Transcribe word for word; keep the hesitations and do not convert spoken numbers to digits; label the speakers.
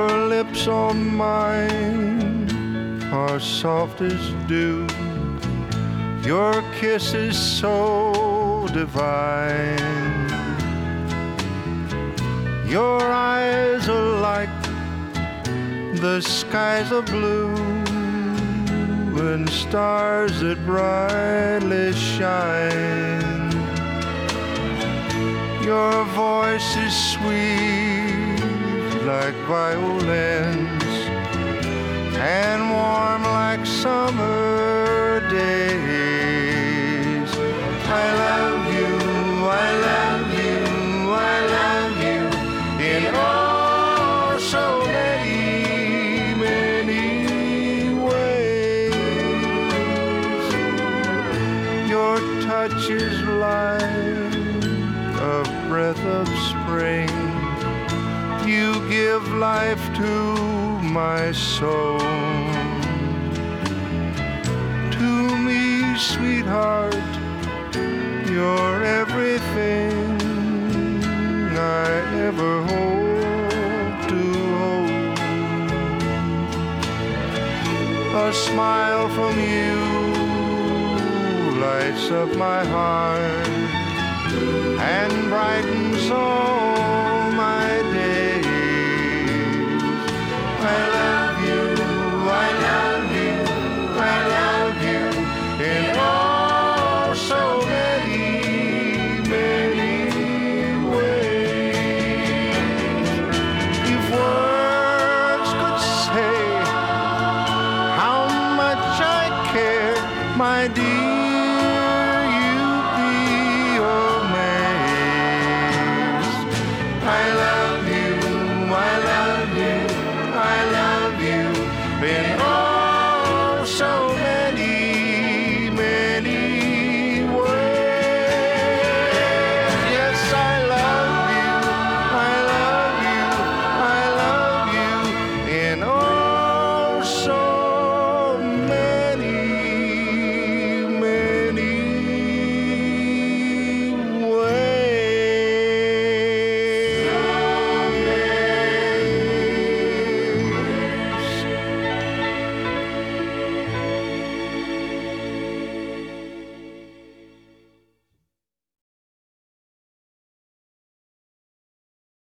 Speaker 1: Your lips on mine are soft as dew. Your kiss is so divine. Your eyes are like the skies are blue and stars that brightly shine. Your voice is sweet like violins and warm like summer days. I love you, I love you, I love you in oh so many, many ways. Your touch is like a breath of spring. You give life to my soul. To me, sweetheart, you're everything I ever hope to hold. A smile from you lights up my heart and brightens all my days. I love you, I love you, I love you in oh so many, many ways. If words could say how much I care, my dear, you'd be amazed. I love you, I love you, I love you. Been